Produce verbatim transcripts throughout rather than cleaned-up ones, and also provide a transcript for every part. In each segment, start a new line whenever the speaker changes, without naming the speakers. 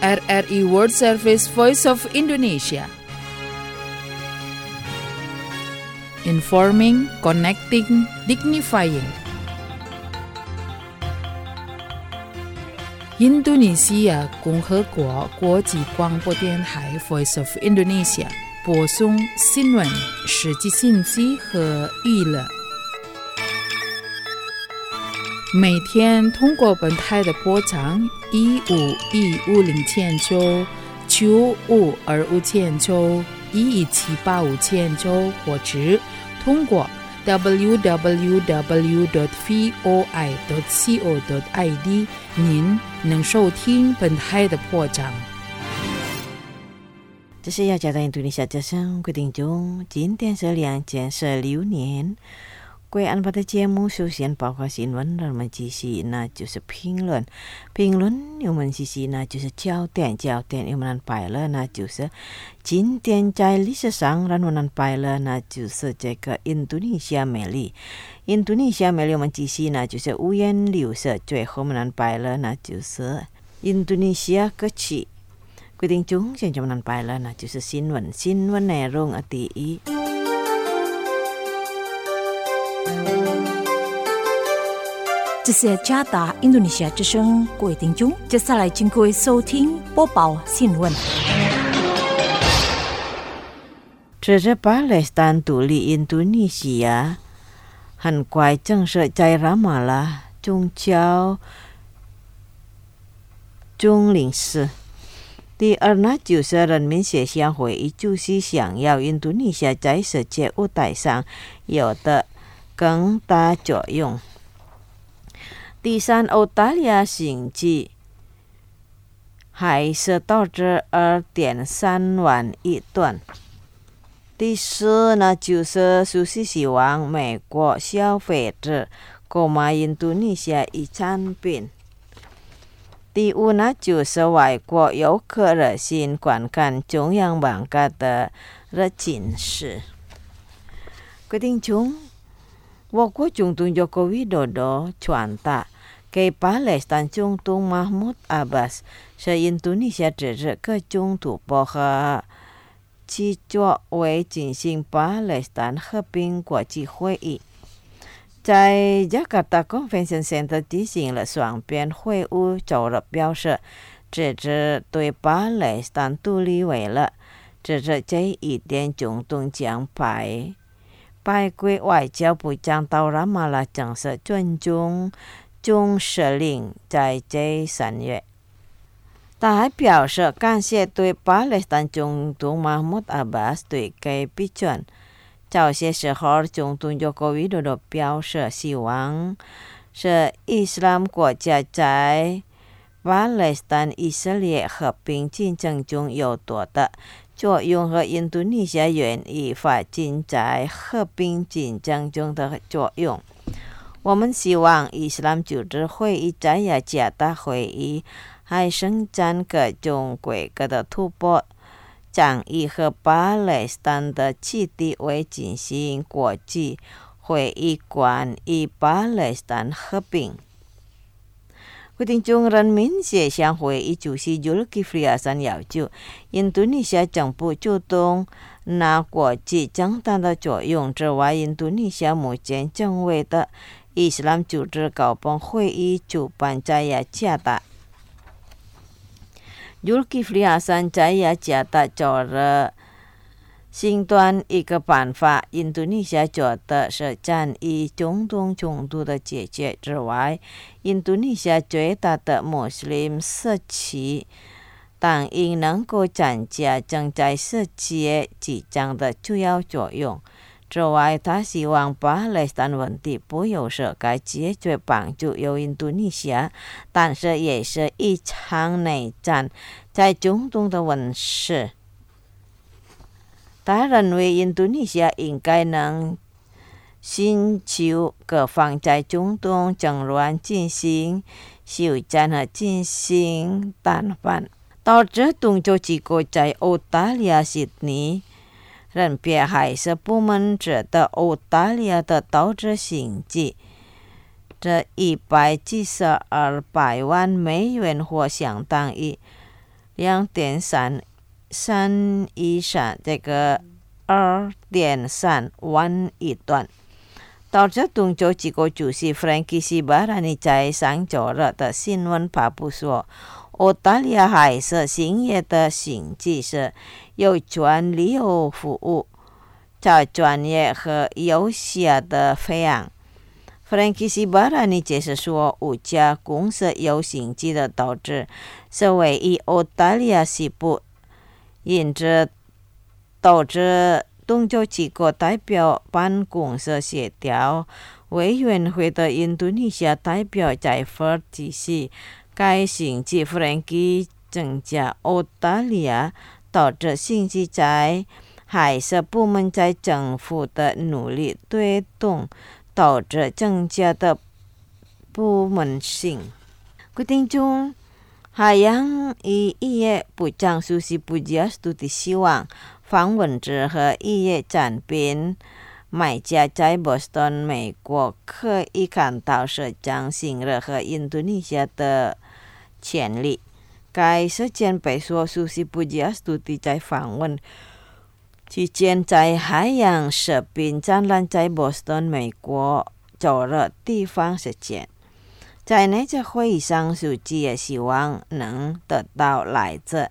R R I World Service Voice of Indonesia. Informing, connecting, dignifying.印度尼西亚共和国国际广播电台 Voice of Indonesia 播送新闻、实际信息和娱乐。每天通过本台的波长一五一五零千九、九五二五千九、一一七八五千九，或者通过 double-u double-u double-u dot voi dot co dot i d 您能收听本台的播讲。
这是要讲到印度尼西亚之声，各位听众，今天是两千十六年。贵安巴的节目首先包括新闻，我们继续那就是评论，评论我们继续那就是焦点，焦点我们安排了那就是今天在历史上我们安排了那就是这个印度尼西亚美丽，印度尼西亚美丽我们继续那就是五颜六色，最后我们安排了那就是印度尼西亚歌曲。各位听众，现在我们安排了那就是新闻，新闻内容啊第一。
这是加达印度尼西亚之声，各位听众，接下来请各位收听播报新闻。
这是巴勒斯坦独立印度尼西亚很快正式在拉马拉宗教中领事。第二呢，就是人民协商会议就是想要印度尼西亚在世界舞台上有的更大作用。第三，澳大利亚经济还是导致 二点三万亿吨。第四呢，就是就是希望美国消费者购买印度尼西亚一产品。第五呢，就是外国游客热心观看中央网咖的热情事。各位听众，我国总统Joko Widodo传达给巴勒斯坦总统Mahmud Abbas 是印度尼西亚支持各种突破和其作为进行巴勒斯坦和平国际会议。在 Jakarta Convention Center 进行了双边会晤，周日表示支持对巴勒斯坦独立为了支持这一点，总统将派拜归外交部长到拉马拉正式尊重总司令在这三月。他还表示感谢对巴勒斯坦总统 Mahmud Abbas 对该批准。早些时候，总统Joko Widodo表示希望是伊斯兰国家在巴勒斯坦以色列和平竞争中有多大作用，和印度尼西亚愿意发展在和平竞争中的作用。我们希望伊斯兰组织会议在雅加达会议还生产各种规格的突破，将以和巴勒斯坦的基地为进行国际会议，关于巴勒斯坦和平。各位听众，人民协商会议主席 Zulkifli Hasan 要求印度尼西亚政府主动拿国际争端的作用之外，印度尼西亚目前正为的伊斯兰组织高峰会议主办在雅加达。Zulkifli Hasan 在雅加达做了新端一个办法，印度尼西亚做的是战役中东冲突的解决之外，印度尼西亚最大的穆斯林社区当应能够参加正在世界即将的主要作用。之外，他希望巴勒斯坦问题不由是该解决帮助由印度尼西亚，但是也是一场内战在中东的问事。他认为印度尼西亚应该能寻求各方在中东争乱进行休战和进行谈判。导致动作机构在澳大利亚悉尼人别还是部门觉得澳大利亚的导致经济这一百七十二百万美元或相当于两点三三以上，这个二点三万一吨。导致东周机构主席 Frankie Sibarani 在上周日的新闻发布说，澳大利亚海事行业的新技术有权利有服务，在专业和有效的培养。Frankie Sibarani 解释说，五家公司有新技的导致是位于澳大利亚西部，因此导致东周机构代表办公室协调委员会的印度尼西亚代表在佛指示，该新技 Frankie 增加澳大利亚导致新技在海事部门在政府的努力推动导致增加的部门性。决定中，海洋与渔业部长苏西布吉亚斯都的希望访问者和渔业产品买家在波士顿美国可以看到涉江新热和印度尼西亚的潜力。该事件被说苏西布吉亚斯都在访问期间在海洋食品展览在波士顿美国周日地方时间。在那次会议上，书记也希望能得到来自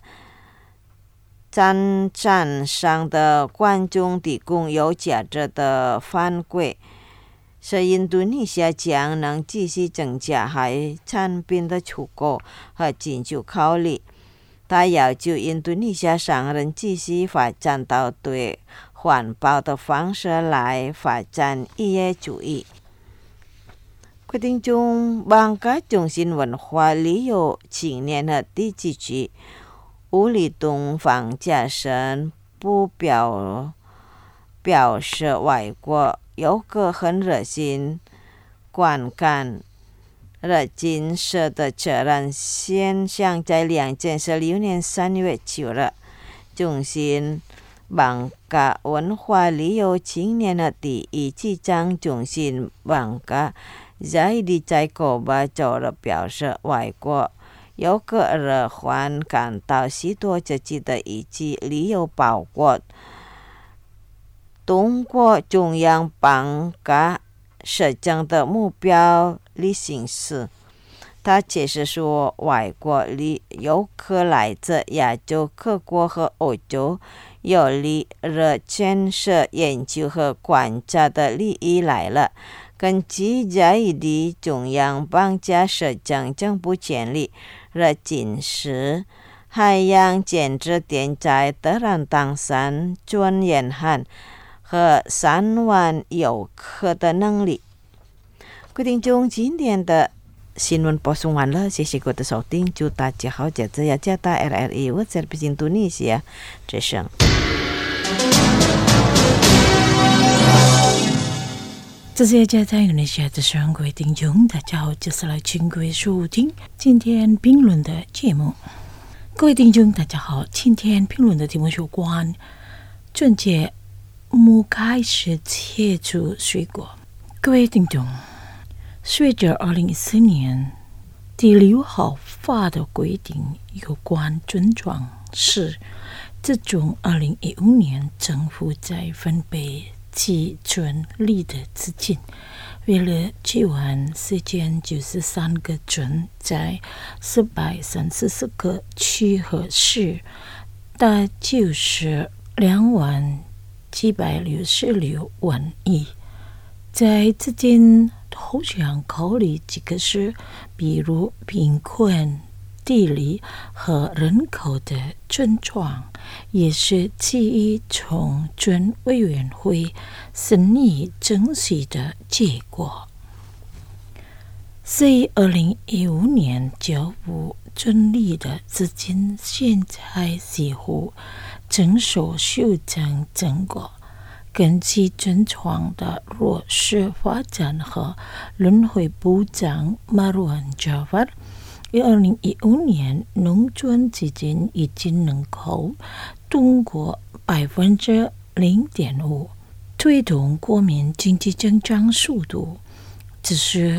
展场上的观众提供有价值的反馈，使印度尼西亚将能继续增加海产品的出口和进出口率。他要求印度尼西亚商人继续发展到对环保的方式来发展渔业主义。决定中，邦加中心文化旅游青年和地区区乌里东方家生部表表示，外国游客很热心观看热金色的自然现象。在两千十六年三月九日，中心邦加文化旅游青年的第一次长中心邦加在地在古巴周日表示，外国游客热欢感到许多自己的一次旅游，包括通过中央邦加设定的目标旅行时。他解释说，外国旅游客来自亚洲各国和欧洲，有利热建设研究和观察的利益来了。根据在地中央邦加设定政府建立热金石海洋建设点在德兰登山专沿岸和三万游客的能力。决定中今天的新闻播送完了，谢谢各位的收听，祝大家好，这次要加大 R R I 我这边印度尼西亚之声。
这是家在印度尼西亚之声，各位听众大家好，接下来请各位收听今天评论的节目。各位听众大家好，今天评论的题目有关春节木开始切除水果。各位听众，随着二零一四年第六号法的规定，有关尊重是自从二零一五年政府在分配其专利的资金，为了计完四千九十三个村在四百三十四个区和市，大就是两万七百六十六万亿。在资金好像考虑几个事，比如贫困、地理和人口的症状，也是基于从准委员会审议证实的结果。所以二零一五年交付专利的资金现在几乎整手修正成果。根据正常的弱势发展和轮回部长马鲁安加瓦，二零一五年农村基金已经能够通过百分之零点五推动国民经济增长速度，只是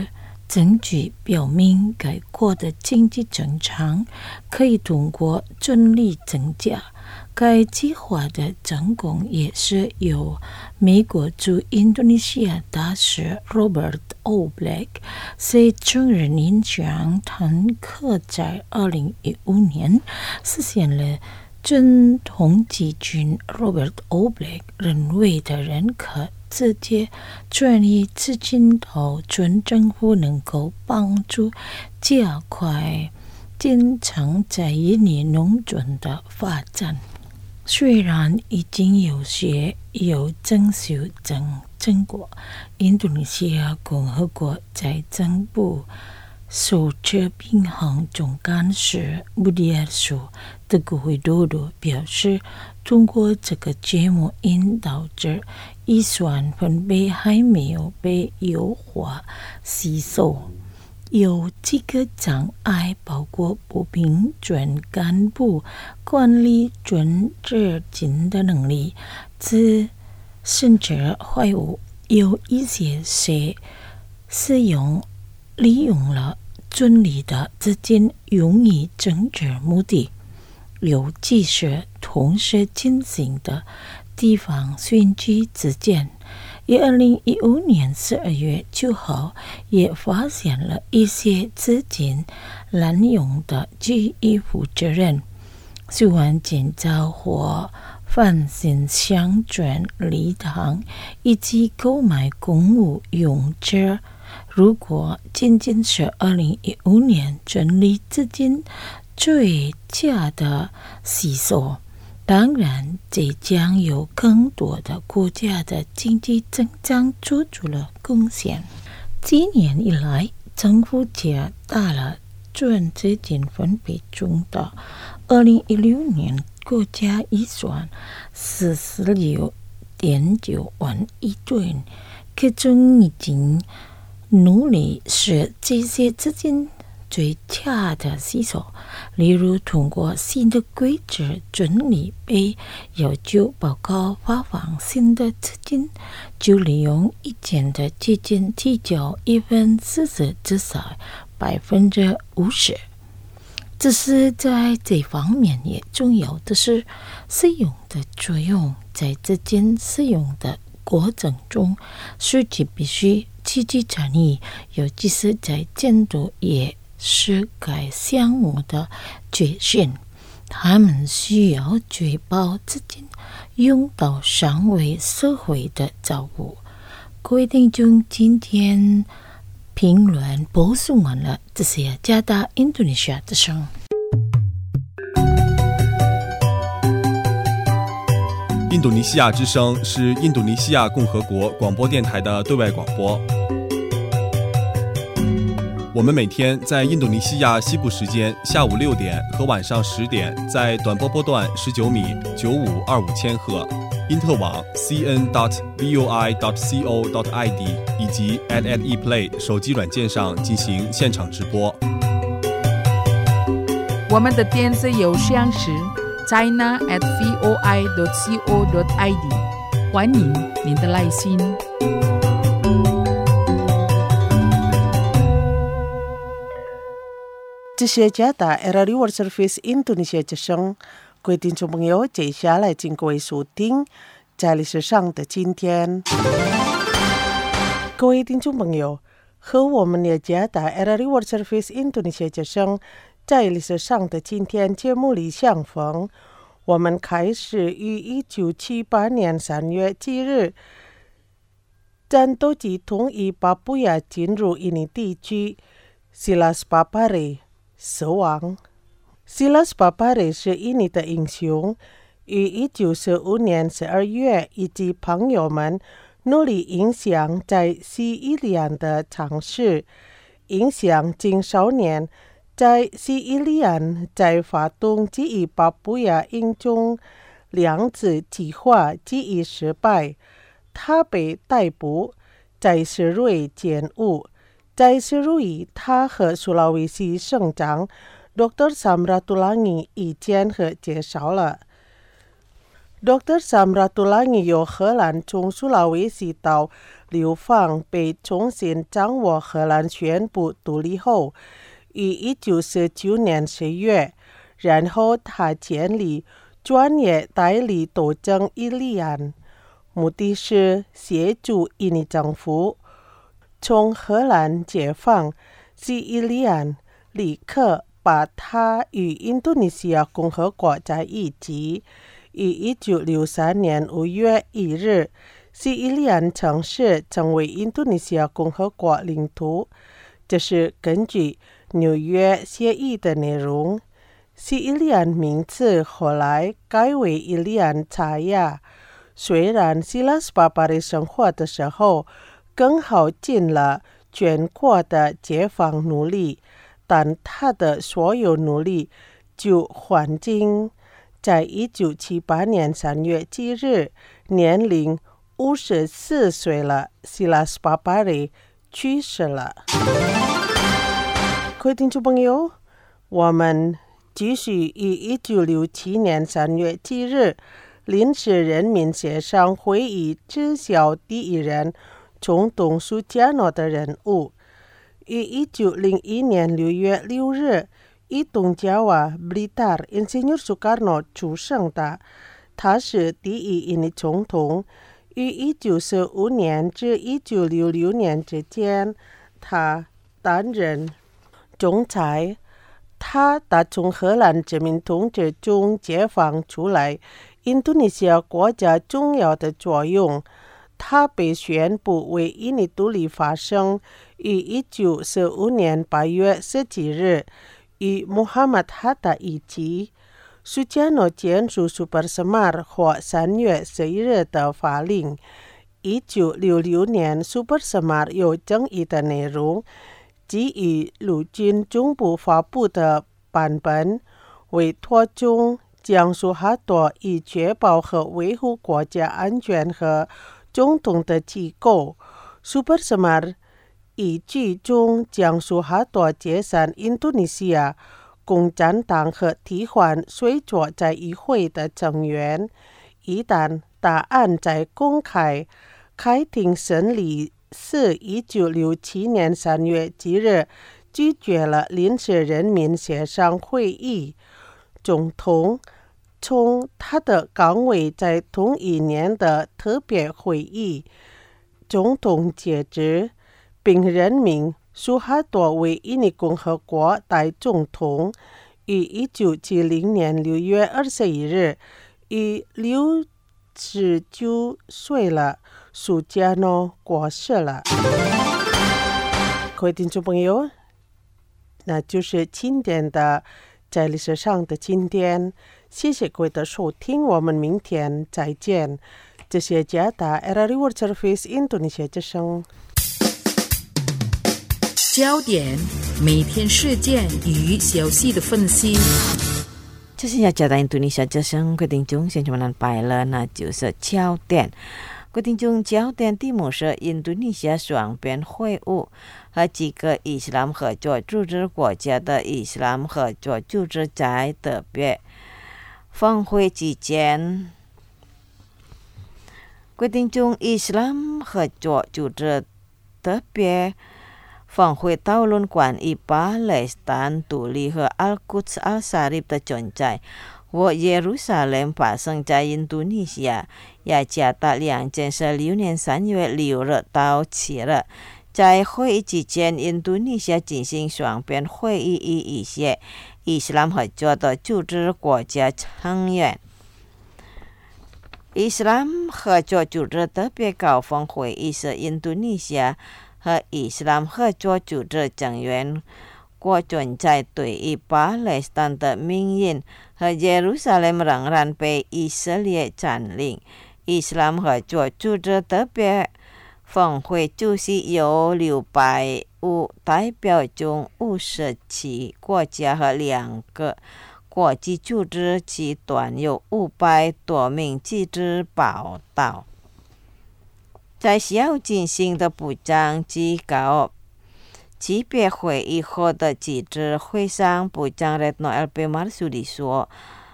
证据表明，该国的经济增长可以通过专利增加。该计划的成功也是由美国驻印度尼西亚大使 Robert O. Black 在众人印象坦克在二零一五年实现了。准统计军 Robert O. Black 认为的人可直接转移资金到准政府，能够帮助加快进程在印尼农村的发展。虽然已经有些有征收成成果，印度尼西亚共和国财政部首次平衡总干事穆迪尔苏德古维多多表示，通过这个节目引导着预算分配还没有被优化吸收，有几个障碍，包括不平准干部管理准资金的能力，自甚至还有有一些是使用利用了准理的资金用于政治目的，尤其是同时进行的地方选举之间。以二零一五年十二月九号也发现了一些资金滥用的记忆负责人，虽然建造或翻新乡村礼堂以及购买公务用车。如果仅仅是二零一五年专利资金最佳的吸收，当然这将有更多的国家的经济增长做出了贡献。几年以来，政府加大了准资金分配中的二零一六年国家预算四十六点九万亿吨，其中已经努力使这些资金最佳的吸收，例如通过新的规则准理被要求报告发放新的资金，就利用以前的基金提交一份四十至少百分之五十。只是在这方面也重要的是使用的作用，在资金使用的过程中，实际必须积极参与，尤其是在监督也是该项目的决心。他们需要确保资金用到上为社会的照顾。各位听众，今天评论播送完了，这是雅加达印度尼西亚之声。
印度尼西亚之声是印度尼西亚共和国广播电台的对外广播。我们每天在印度尼西亚西部时间下午六点和晚上十点，在短波波段十九米九五二五千赫、因特网 c n dot v o i dot co dot i d 以及 at at ePlay 手机软件上进行现场直播。
我们的电子邮箱是 china at voi dot co dot i d， 欢迎您的来信。
这是加达 Radio World Service 印度尼西亚之声，各位听众朋友，接下来请各位收听在历史上的今天。各位听众朋友，和我们的加达 Radio World Service 印度尼西亚之声在历史上的今天节目里相逢。我们开始于一九七八年三月七日，战斗机同意巴布亚进入印尼地区，西拉斯巴巴雷死亡。西拉斯巴巴雷是印尼的英雄，于一九四五年十二月以及朋友们努力影响在西伊利安的尝试，影响青少年在西伊利安在发动基于巴布亚英中两子计划基于失败，他被逮捕，在斯瑞监狱。在斯瑞，他和苏拉威西省长 Doktor Samratulangi 意见和介绍了。 Doktor Samratulangi 由荷兰从苏拉威西岛流放，被重新掌握。荷兰宣布独立后，于一九四九年十月，然后他建立专业代理斗争伊利安，目的是协助印尼政府从荷兰解放西伊利安，立刻把它与印度尼西亚共和国在一起。于一九六三年五月一日，西伊利安城市成为印度尼西亚共和国领土。这是根据纽约协议的内容。西伊利安名字后来改为伊利安查亚。虽然西拉斯巴巴里生活的时候刚好进了全国的解放奴隶，但他的所有奴隶就环境在一九七八年三月七日，年龄五十四岁了，西拉斯巴巴里去世了。各位听众朋友，我们继续于一九六七年三月七日临时人民协商会议知晓第一任总统苏加诺的人物。于一九零一年六月六日，以东加瓦 Blitar Insinyur Soekarno 出生的，他是第一印尼总统。于一九四五年至一九六六年之间，他担任总裁。他打从荷兰殖民统治中解放出来，印度尼西亚国家重要的作用。他被宣布为印尼独立发生于一九四五年八月十七日，与穆罕默德哈达一起。苏加诺签署苏ፐ什马尔或三月十一日的法令。一九六六年，苏ፐ什马尔有争议的内容，基于陆军总部发布的版本，委托中将苏哈多以确保和维护国家安全和总统的机构。苏ፐ什马尔以剧中将苏哈多解散印度尼西亚共产党和替换随着在议会的成员。一旦答案在公开开庭审理是一九六七年三月七日拒绝了临时人民协商会议。总统从他的岗位在同一年的特别会议，总统解职，并任命苏哈多为印尼共和国代总统。于一九七零年六月二十一日，于六十九岁了，苏加诺过世了。各位听众朋友，那就是今天的在历史上的今天。谢谢各位的收听，我们明天再见。这是加达 R R I World Service Indonesia 之声。
焦点，每天事件与消息的分析。
这是加达印度尼西亚之声，各位听众，现在我们摆了，那就是焦点。各位听众，焦点题目是印度尼西亚双边会晤和几个伊斯兰合作组织国家的伊斯兰合作组织在特别峰会期间。各位听众，伊斯兰合作组织特别峰会讨论关于巴勒斯坦独立和阿尔古斯阿萨利的存在。和耶路撒冷发生在印度尼西亚雅加达两千十六年三月六日到七日，在会议期间，印度尼西亚进行双边会议与一些伊斯兰合作的组织国家成员。伊斯兰合作组织特别高峰会议是印度尼西亚和伊斯兰合作组织成员国存在对于巴勒斯坦的命运和耶路撒冷仍然被以色列占领。伊斯兰合作组织特别峰会主席有六百五代表中五十七国家和两个国际组织，其短有五百多名记者报道。在需要进行的部长机构级别会议后的记者会上，部长 Retno L P Marsudi 说，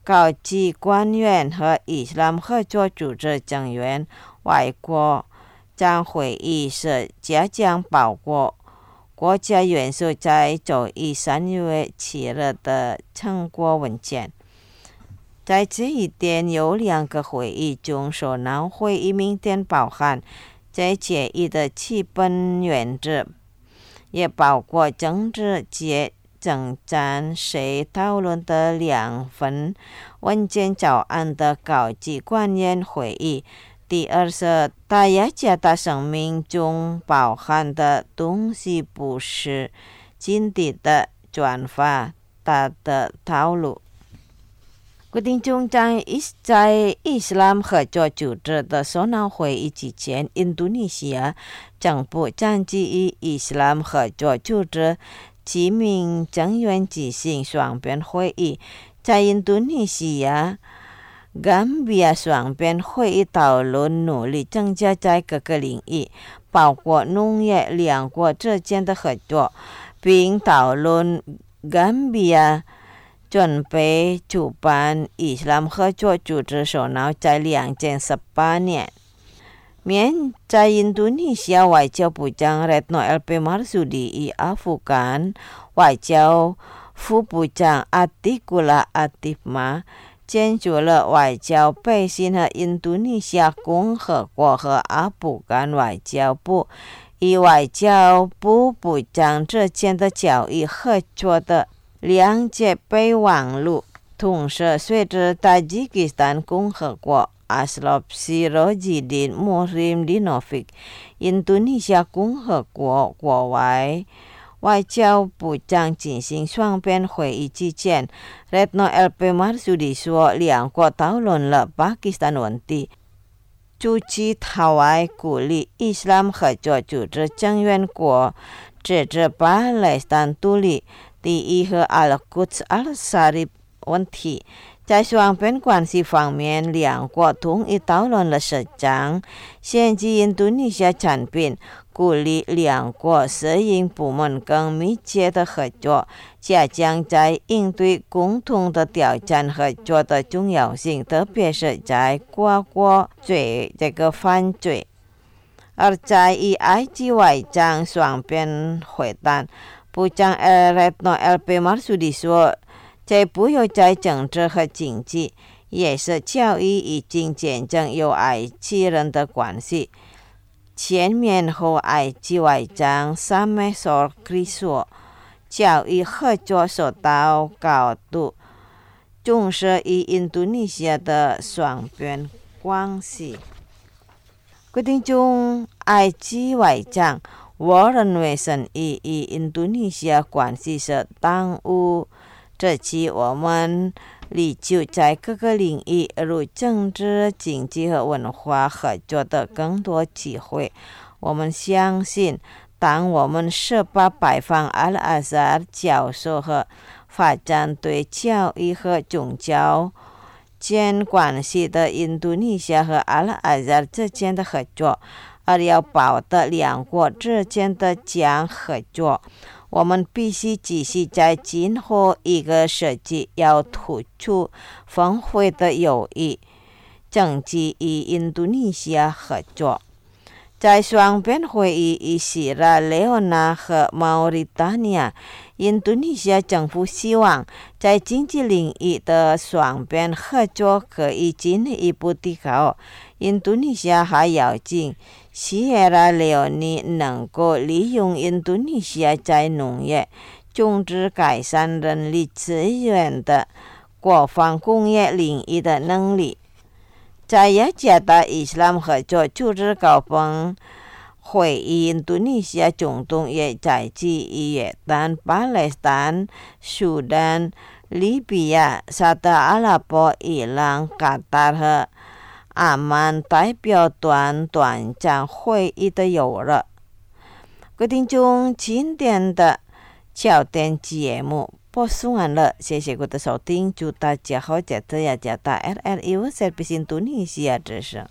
高级官员和伊斯兰合作组织成员外国将会议是即将包括国家元首在周一三月七日的成果文件。在这一天有两个会议中，首脑会议明天包含在决议的基本原则，也包括政治界正在谁讨论的两份文件草案的高级官员会议。第二是大雅加达声明中包含的东西不是经济的转发大的讨论。决定中在在伊斯兰合作组织的首脑会议之前，印度尼西亚政府将基于伊斯兰合作组织几名成员举行双边会议。在印度尼西亚冈比亚双边会议讨论努力增加在各个领域，包括农业两国之间的合作，并讨论冈比亚准备主办伊斯兰合作组织首脑在两千十八年。面在印度尼西亚外交部长 Retno L P Marsudi 与阿富汗外交副部长 Atikula Atifma签署了外交背信和印度尼西亚共和国和阿富汗外交部与外交部部长之间的交易合作的谅解备忘录。同时，随着塔吉克斯坦共和国 Aslov Sirojidin Muhriddinovic 印度尼西亚共和国国外外交部长进行双边会议之前， Retno L P Marsudi 说，两国讨论了巴基斯坦问题，主持讨外鼓励伊斯兰合作组织成员国支持巴勒斯坦独立。第一和阿尔古兹阿尔萨里问题，在双边关系方面，两国同意讨论了市场限制印度尼西亚产品，鼓励两国适应部门更密切的合作，加强在应对共同的挑战合作的重要性，特别是在跨国罪这个犯罪。而在与埃及外长双边会谈，部长 Retno L P Marsudi 说，这不有在政治和经济，也是教育已经见证有埃及人的关系。前面和埃及外长 Sameh Shoukry 说，教育合作受到高度重视与印度尼西亚的双边关系。决定中，埃及外长Warren Wilson 与与印度尼西亚关系是当务之急，我们力求在各个领域如政治、经济和文化合作的更多机会。我们相信，当我们十八拜访阿尔阿扎尔教授和发展对教育和宗教间关系的印度尼西亚和阿尔阿扎尔之间的合作，而要保的两国之间的讲合作，我们必须继续在今后一个世纪要突出峰会的友谊，增进与印度尼西亚合作。在双边会议与西拉雷欧纳和毛里塔尼亚，印度尼西亚政府希望在经济领域的双边合作可以进一步提高。印度尼西亚还要求西拉雷欧尼能够利用印度尼西亚在农业、种植、改善人力资源的国防工业领域的能力。在雅加达伊斯兰合作组织高峰会议，印度尼西亚总统也在即与约旦、巴勒斯坦、苏丹、利比亚、沙特阿拉伯、伊朗、卡达和阿曼代表团短暂会议的有了。决定中今天的焦点节目播送完了，谢谢各位的收听，祝大家好，加特雅加达 R R U Service 印度尼西亚之声。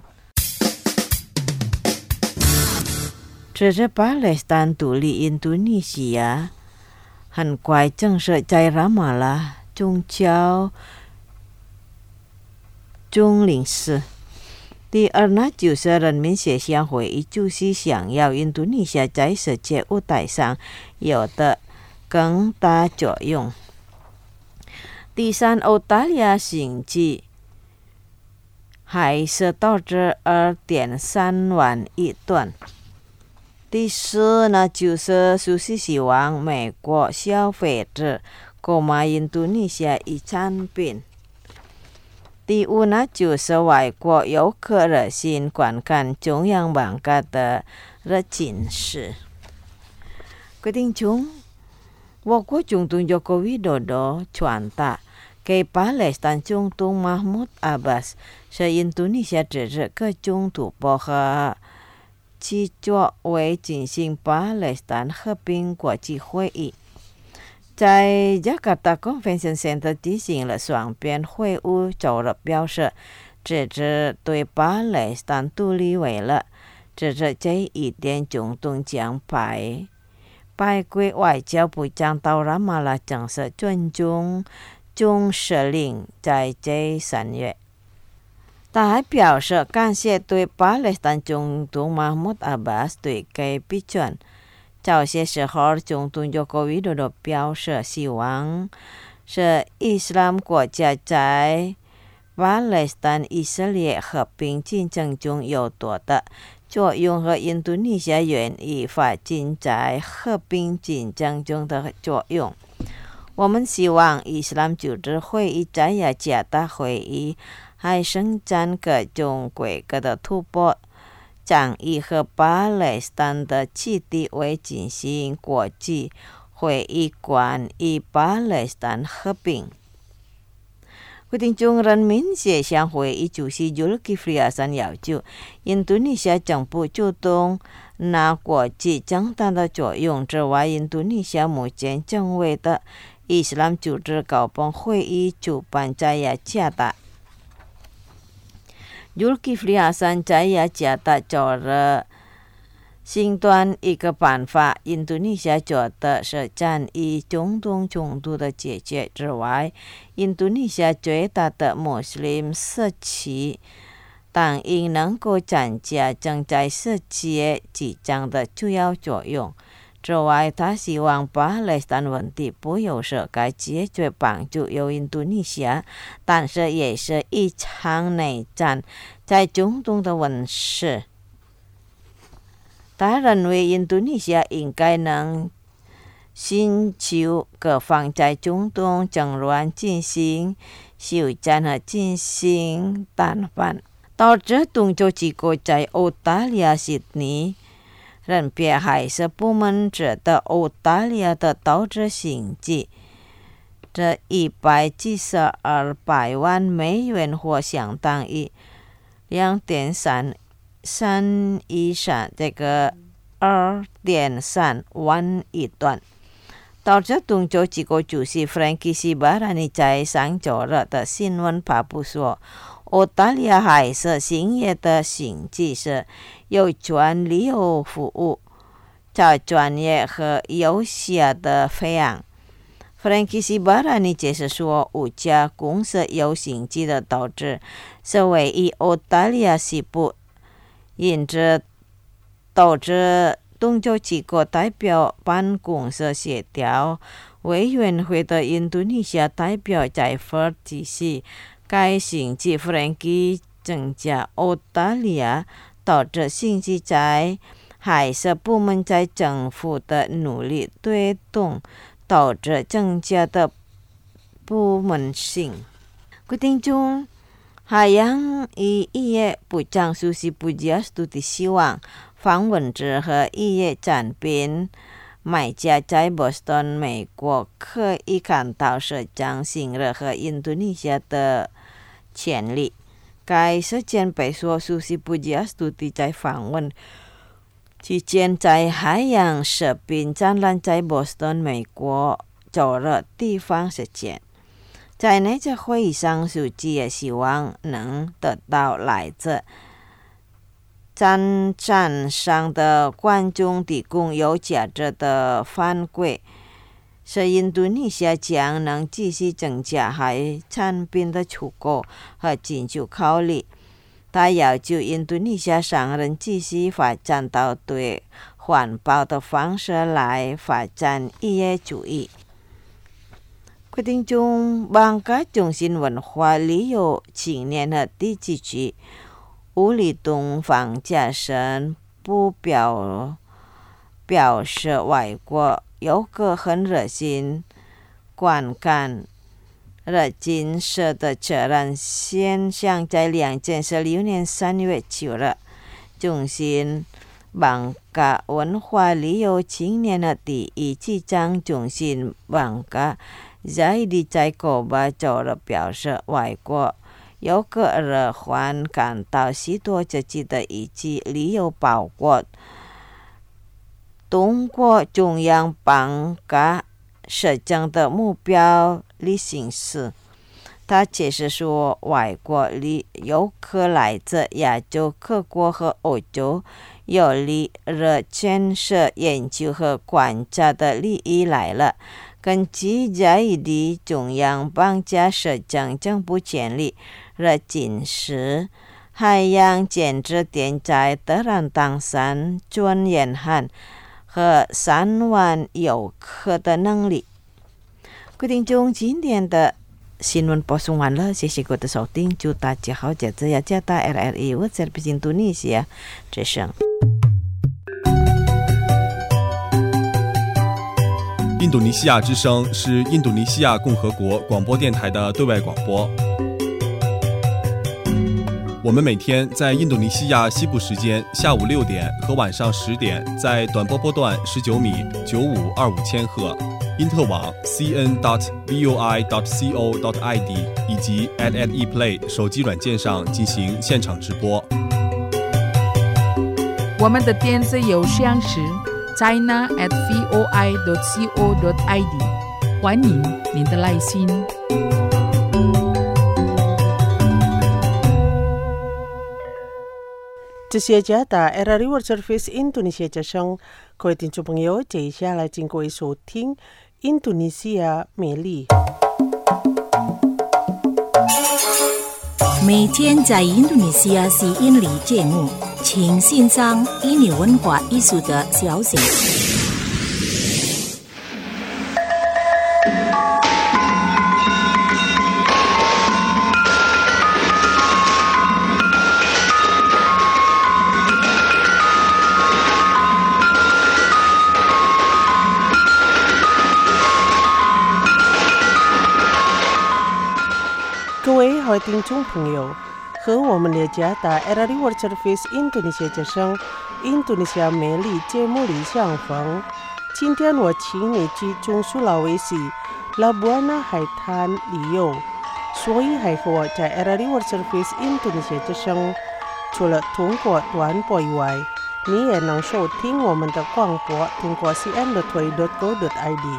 支持巴勒斯坦独立印度尼西亚很快正式在拉马拉宗教中领事。第二呢，就是人民协商会议就是想要印度尼西亚在世界舞台上有的更大作用。第三，澳大利亚经济还是导致 二点三万亿吨。第四呢，就是就是希望美国消费者购买印度尼西亚产品。第五呢，就是外国游客热心观看中央网咖的热情事。决定中，我国总统Joko Widodo传达给巴勒斯坦总统 Mahmoud Abbas 是印度尼西亚支持各种突破和其作为进行巴勒斯坦和平国际会议。在雅加达 Convention Center 进行了双边会晤，周日表示支持对巴勒斯坦独立为了支持这一点，总统将派拜归外交部长到拉马拉正式尊重总司令在这三月。他还表示感谢对巴勒斯坦总统 Mahmoud Abbas 对该批准。早些时候，总统Joko Widodo表示希望是伊斯兰国家在巴勒斯坦以色列和平竞争中有多大作用和印度尼西亚愿意发展在和平竞争中的作用。我们希望伊斯兰组织会议在雅加达会议还生产各种规格的突破，将以和巴勒斯坦的基地为进行国际会议关于巴勒斯坦和平。决定中人民协商会议主席 Zulkifli Hasan 要求印度尼西亚政府主动拿国际争端的作用之外，印度尼西亚目前正为的伊斯兰组织高峰会议主办在雅加达。Zulkifli Hasan 在雅加达做了新端一个办法，印度尼西亚做的是战役中东冲突的解决之外，印度尼西亚最大的穆斯林社区当应能够参加正在世界激战的主要作用。之外，他希望巴勒斯坦问题不有是该解决帮助有印度尼西亚，但是也是一场内战在中东的问事。他认为印度尼西亚应该能寻求各方在中东争乱进行休战和进行谈判。导致动作机构在澳大利亚悉尼人别还是部门指的澳大利亚的导致经济这一百七十二百万美元或相当于两点三三以上这个二点三万亿吨。导致动作机构主席 Frankie Sibarani 在上周日的新闻发布说，澳大利亚还是兴业的经济是有权利有服务，在专业和有效的培养。Frankie Sibarani 解释说，五家公司有经济的导致是位于澳大利亚西部，因此导致动作机构代表办公室协调委员会的印度尼西亚代表在弗尔提示该星期 Frankie 增加澳大利亚导致经济在还是部门在政府的努力推动导致增加的部门性。决定中海洋与渔业部长苏西布吉亚斯杜的希望访问者和渔业产品买家在波士顿美国可以看到是将新热和印度尼西亚的潜力。该事件被说苏西布吉亚斯杜的在访问期间在海洋食品展览在波士顿美国周日地方时间。在那次会议上，书记也希望能得到来自展览上的观众提供有价值的反馈， 使印度尼西亚将能继续增加海产品的出口和进出口率。他要求印度尼西亚商人继续发展到对环保的方式来发展渔业主义。决定中邦加中心文化旅游青年和地地区无理东方家生不表表示外国游客很热心观看热金色的自然现象，在两千十六年三月九日，中心邦加文化旅游青年的第一次将中心邦加在地在国外做了表示，外国游客热欢感到许多自己的一次旅游包括通过中央邦加设定的目标旅行时，他解释说，外国旅游客来自亚洲各国和欧洲，有利热建设研究和观察的利益来了。根据在地中央邦加设定政府建立热金石海洋建设点在德兰登山专沿岸和三万游客的能力。决定中今天的新闻播送完了，谢谢各位的收听，祝大家好，这次要加大 R R I World Service Indonesia 之声。
印度尼西亚之声是印度尼西亚共和国广播电台的对外广播。我们每天在印度尼西亚西部时间下午六点和晚上十点，在短波波段十九米九五二五千赫。因特网 c n dot voi dot co dot i d 以及 at at ePlay 手机软件上进行现场直播。
我们的电子邮箱是 china at voi dot co dot i d， 欢迎您的来信。
这些加大 R R I World Service Indonesia 之声，各位听众朋友，接下来请各位收听印度尼西亚美丽。
每天在印度尼西亚吸引力节目，请欣赏印尼文化艺术的消息。
各位好听众朋友，和我们的加大 R R I World Service Indonesia 之声印度尼西亚美丽节目里相逢。今天我请你去中苏拉威西拉布安纳海滩旅游，所以还和我在 R R I World Service Indonesia 之声，除了通过短波以外，你也能收听我们的广播，通过 c n dot v dot co dot i d。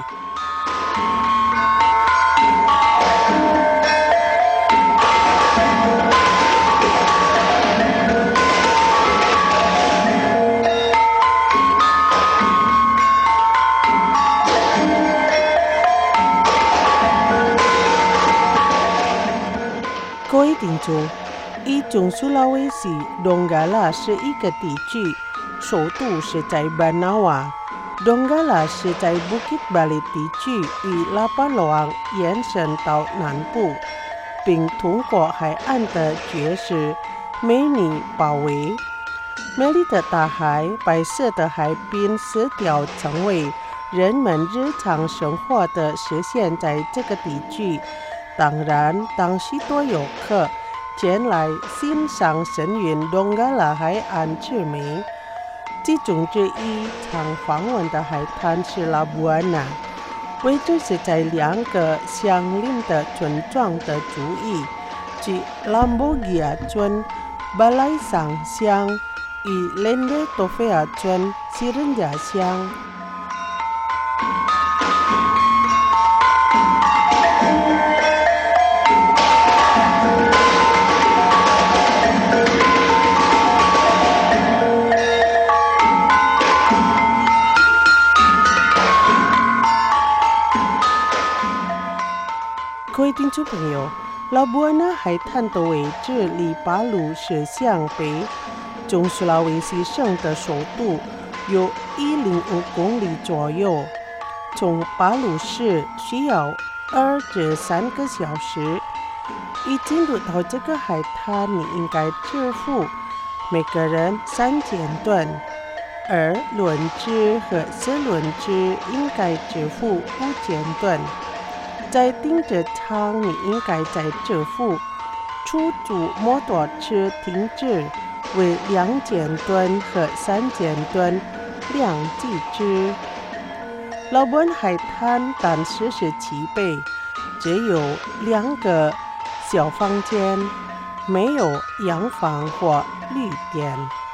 各位听众，以中苏拉威西东嘎拉是一个地区，首都是在班纳瓦。东嘎拉是在布吉巴利地区与拉巴罗昂延伸到南部，并通过海岸的绝世美女包围。美丽的大海、白色的海滨色调成为人们日常生活的实现在这个地区。当然，当许多游客前来欣赏神韵东嘎拉海岸之美，其中之一常访问的海滩是拉布安纳，位置是在两个相邻的村庄的主义，即拉姆吉亚村、巴莱桑乡与len德多菲亚村、西仁加乡。 各位听众朋友，拉布安纳海滩的位置离巴鲁是向北，中苏拉威西省的首都有一百零五公里左右。从巴鲁市需要二至三个小时。一进入到这个海滩，你应该支付每个人三千盾，而轮值和四轮值应该支付五千盾。在停车场，你应该再支付出租摩托车停止为两千吨和三千吨两计制。拉布安海滩但是是齐备，只有两个小房间，没有洋房或旅店。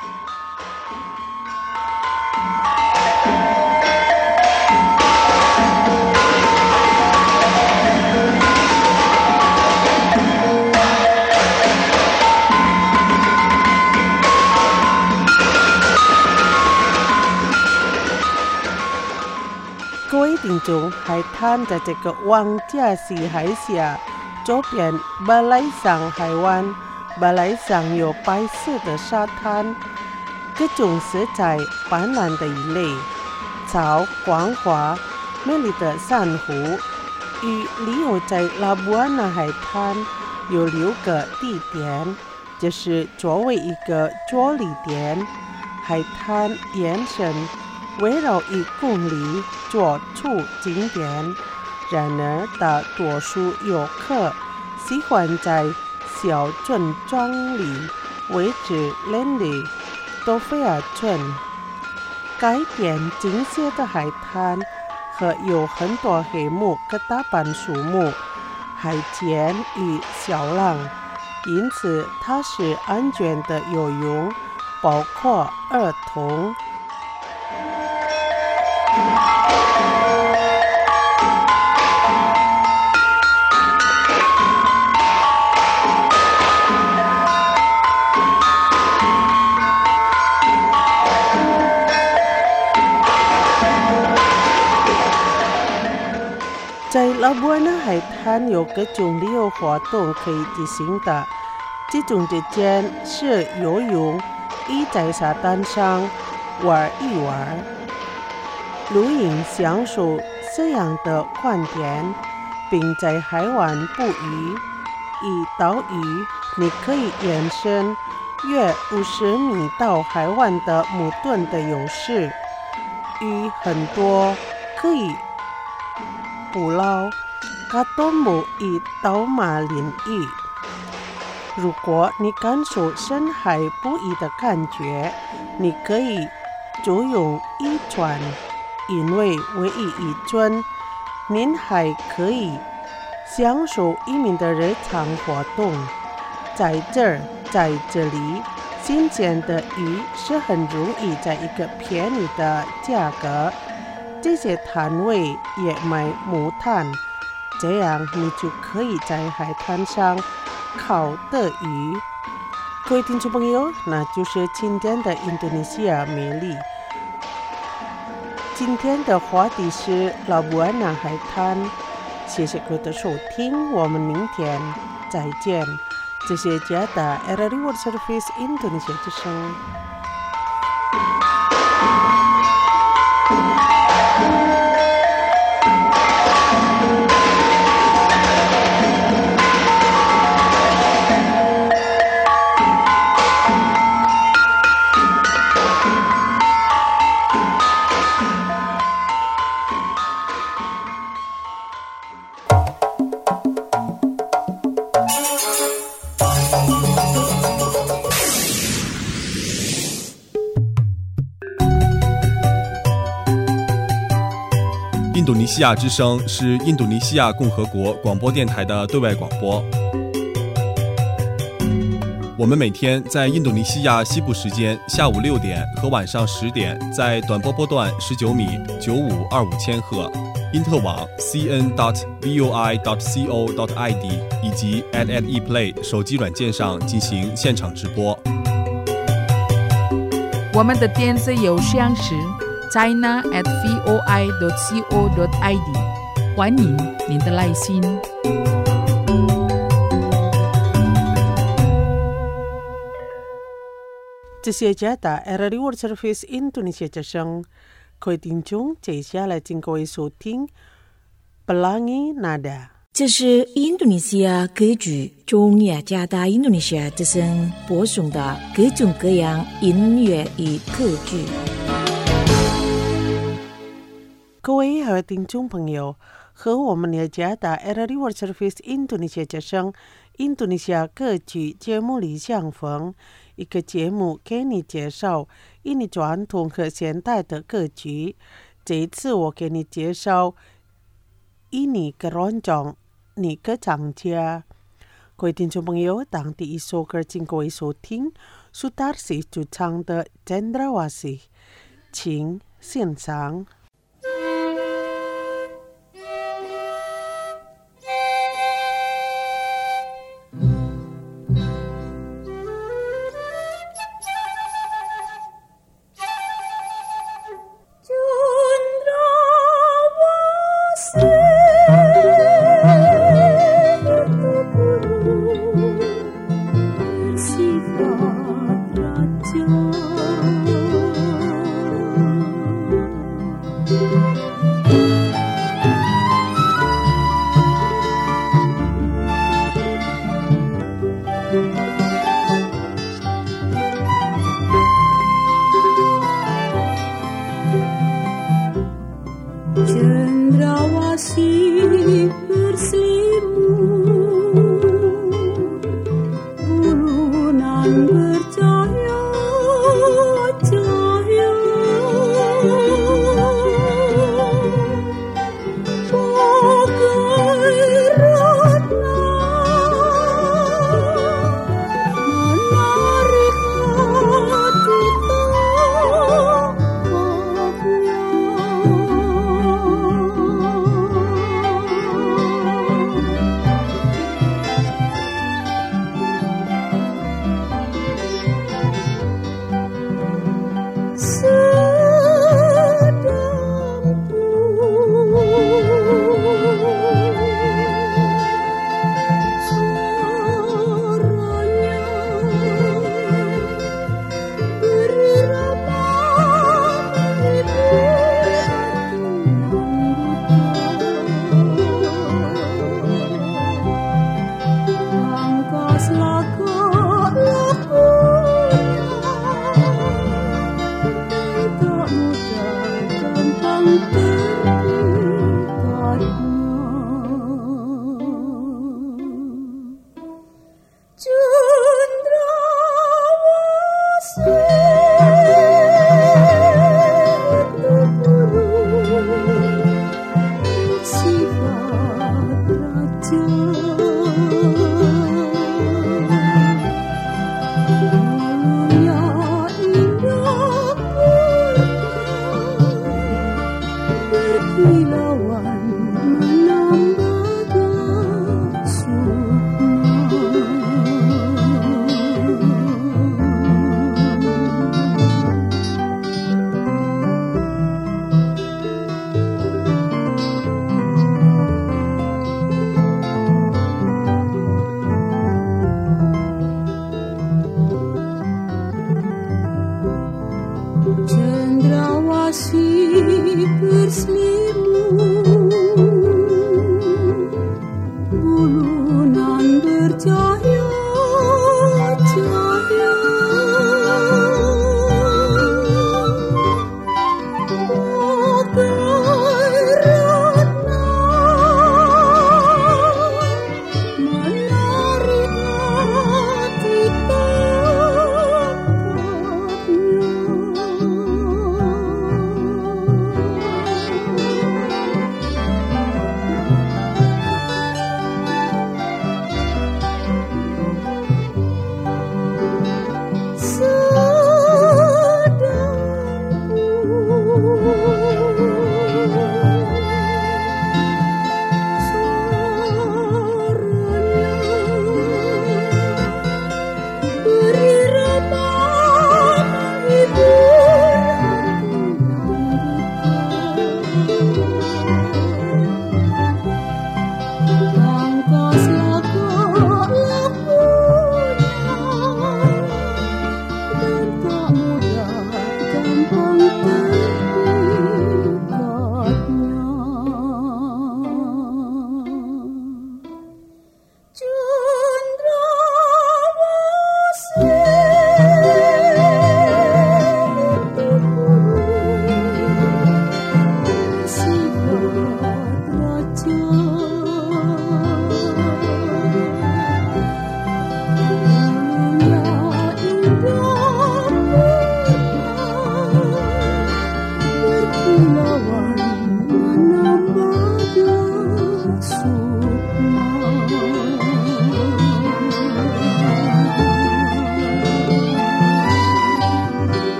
各位听众，海滩在这个王家西海峡周边巴莱桑海湾，巴莱桑有白色的沙滩，各种色彩斑斓的鱼类，草光滑美丽的珊瑚。与旅游在拉布安纳海滩有六个地点，这是作为一个着力点，海滩延伸围绕一公里做出景点。然而大多数游客喜欢在小村庄里维持邻里多菲尔村。该点景色的海滩和有很多黑木跟大板树木、海鲜与小浪，因此它是安全的游泳，包括儿童。在拉布安纳海滩有各种旅游活动可以进行的，其中之间是游泳，依在沙滩上玩一玩；露营，享受这样的观点，并在海湾捕鱼。以岛屿，你可以延伸约五十米到海湾的母盾的优势，与很多可以捕捞卡多姆与岛马领域。如果你感受深海捕鱼的感觉，你可以租用渔船，因为唯一渔村，您还可以享受渔民的日常活动。在这儿，在这里，新鲜的鱼是很容易在一个便宜的价格。这些摊位也卖木炭，这样你就可以在海滩上烤的鱼。各位听众朋友，那就是今天的印度尼西亚美丽。今天的话题是拉布安纳海滩，谢谢各位的收听，我们明天再见。这是加达 R R I World Service 印度尼西亚之声。
印度尼西亚之声是印度尼西亚共和国广播电台的对外广播。我们每天在印度尼西亚西部时间下午六点和晚上十点，在短波波段十九米九五二五千赫，因特网 c n dot v o i dot co dot i d 以及 at at ePlay 手机软件上进行现场直播。
我们的电子邮箱是 china at v o i dot co dot i d， 欢迎您的来信。
这些家的 R R I World Service Indonesia 之声，各位听众，接下来请各位收听 Pelangi Nada。
这是印度尼西亚歌剧中雅加达印度尼西亚之声播送的各种各样音乐与歌剧。
各位好听众朋友，和我们雅加达 R R I World Service Indonesia 之声印度尼西亚歌剧节目里相逢。一个节目给你介绍印尼传统和现代的歌剧。这一次我给你介绍印尼keroncong女歌唱家。各位听众朋友，当第一首歌请各位收听苏达西主唱的 Cendrawasih， 请欣赏。
Cendrawasih berselimut bulunan bercahaya cahaya bagai ratna menarik hati sedang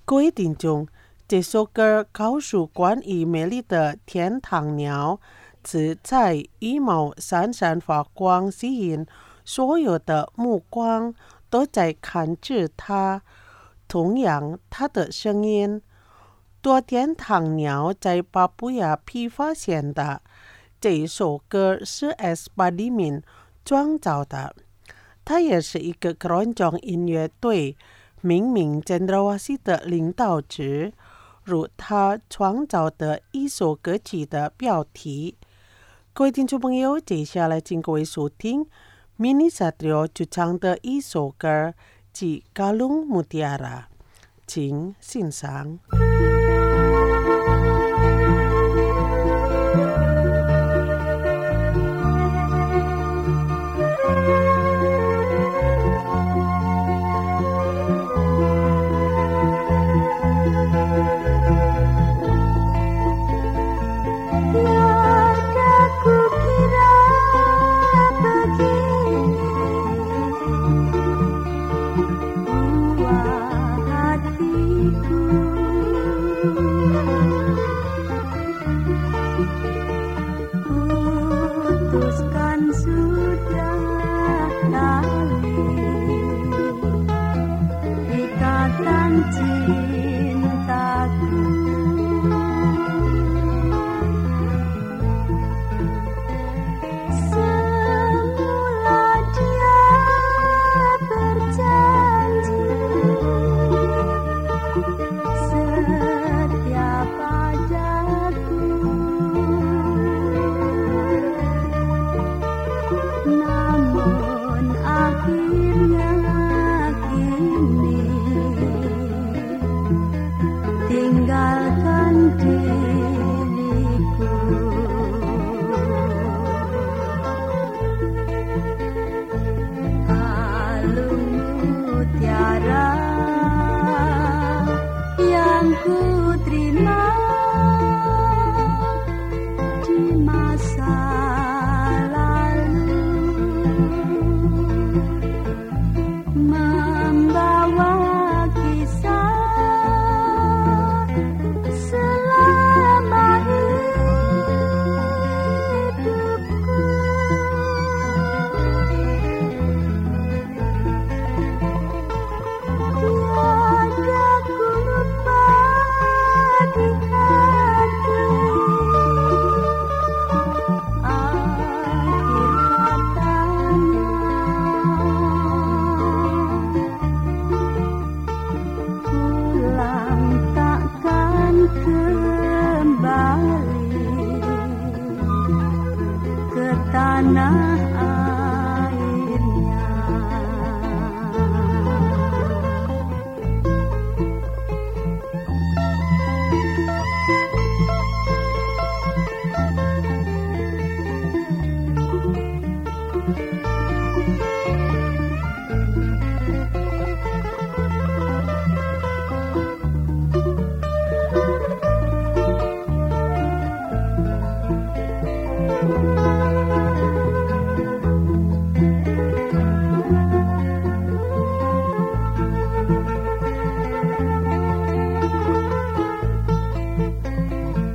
各位听众，这首歌告诉关于美丽的天堂鸟，只在羽毛闪闪发光，吸引所有的目光都在看着它。同样，它的声音，多天堂鸟在巴布亚批发现的。这一首歌是 S 巴利民创造的，它也是一个各种音乐队明明Cendrawasih的领导者，如他创造的一首歌曲的标题。各位听众朋友，接下来请各位收听 Mini Satrio 主唱的一首歌《Kalung Mutiara》，请欣赏。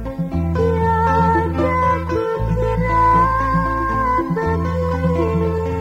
Tiada kukira begini.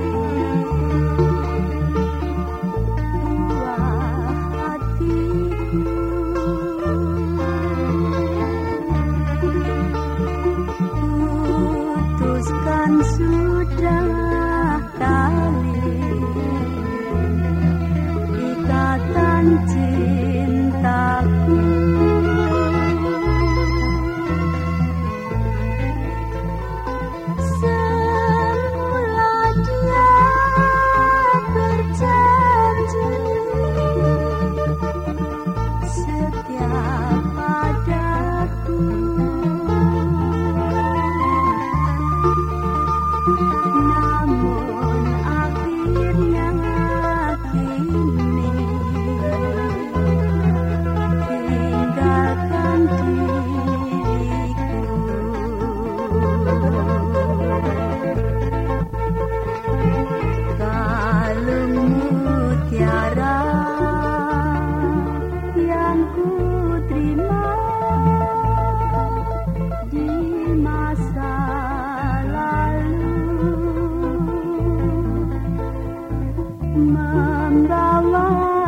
membawa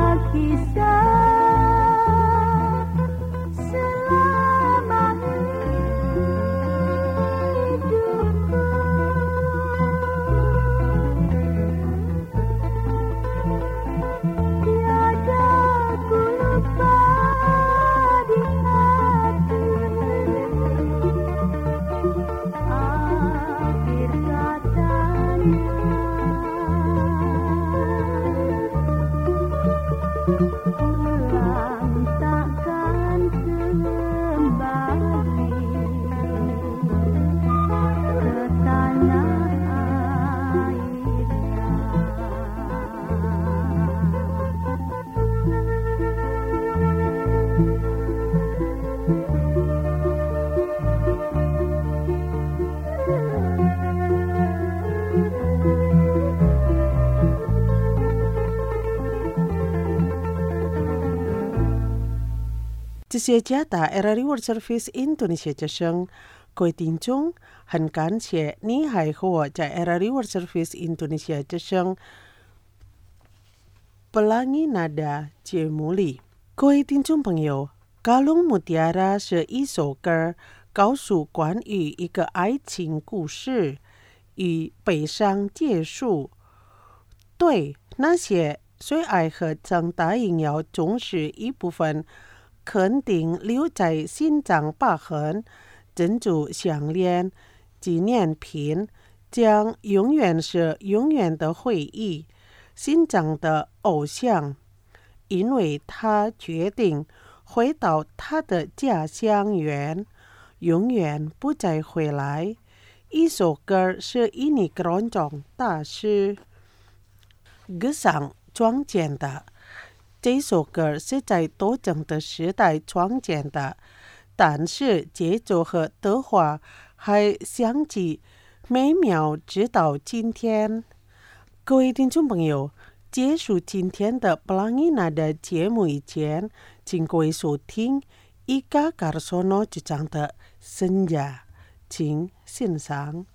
kisah selama hidupku. Tiada ku lupa di hati akhir katanya. Pulang takkan kembali ke tanah airnya.
这些家打 R R I World Service Indonesia 之声，各位听众，很感谢你还和我在 R R I World Service Indonesia 之声 Pelangi Nada 节目里。各位听众朋友，《Kalung Mutiara》是一首歌，告诉关于一个爱情故事与悲伤结束。对那些最爱和长大应要重视一部分。肯定留在心脏疤痕，珍珠项链、纪念品将永远是永远的回忆。心脏的偶像，因为他决定回到他的家乡园，永远不再回来。一首歌是印尼各种大师歌唱创建的。这首歌是在斗争的时代创建的，但是节奏和德化还相继美妙直到今天。各位听众朋友，结束今天的 Pelangi Nada 节目以前，请各位收听 Ika Karsono 主唱的《Senja》，请欣赏。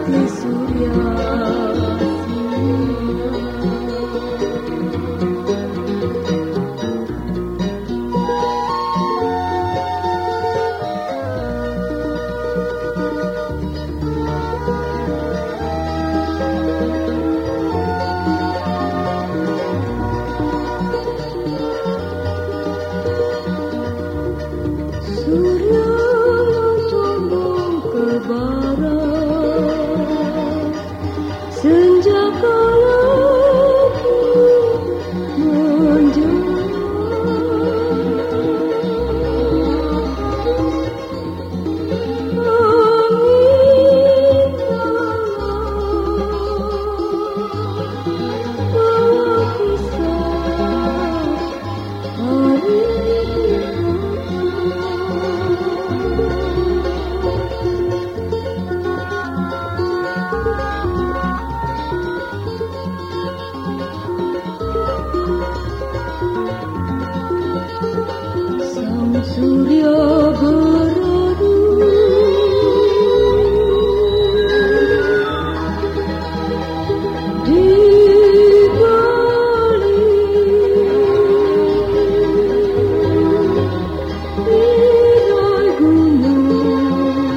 ganti surya Surya condong ke barat, senja kala Surya beradu di balik tirai gunung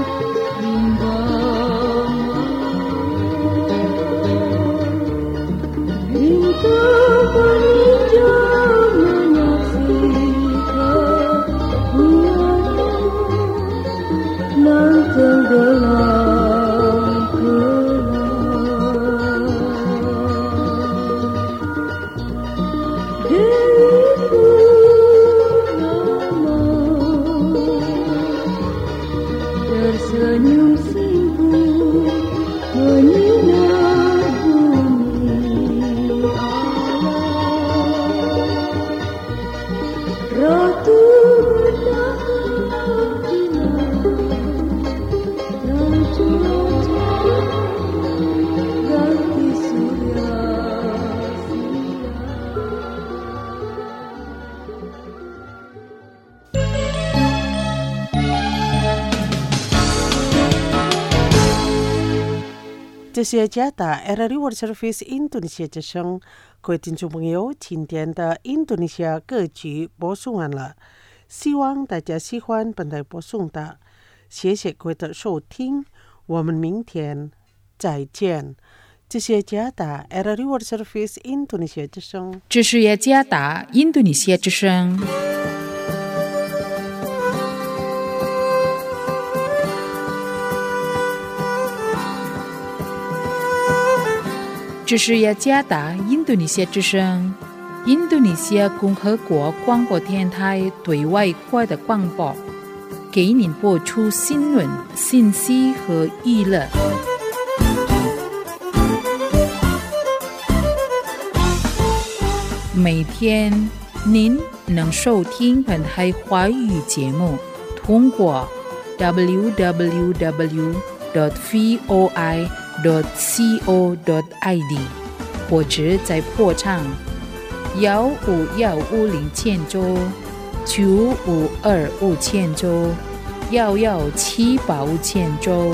rimbangan, bintang peninjau menyaksikan nan tenggelam gelap. Dewi Purnama tersenyum singgung menyinar bumi alam. Ratu ganti surya siang.
这些家的 R R I World Service 印度尼西亚之声，各位听众朋友，今天的印度尼西亚歌曲播送完了，希望大家喜欢本台播送的，谢谢各位的收听，我们明天再见。这些家的 R R I World Service 印度尼西亚之声，
这是雅加达印度尼西亚之声。这是雅加达印度尼西亚之声，印度尼西亚共和国广播电台对外国的广播，给您播出新闻、信息和娱乐。每天您能收听本台华语节目，通过 double-u double-u double-u dot voi dot co dot i d 或者在破唱幺五幺五零千州九五二五千州幺幺七八五千州。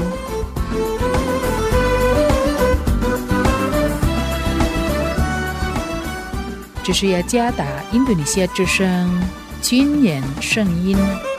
这是雅加达印度尼西亚之声军人声音。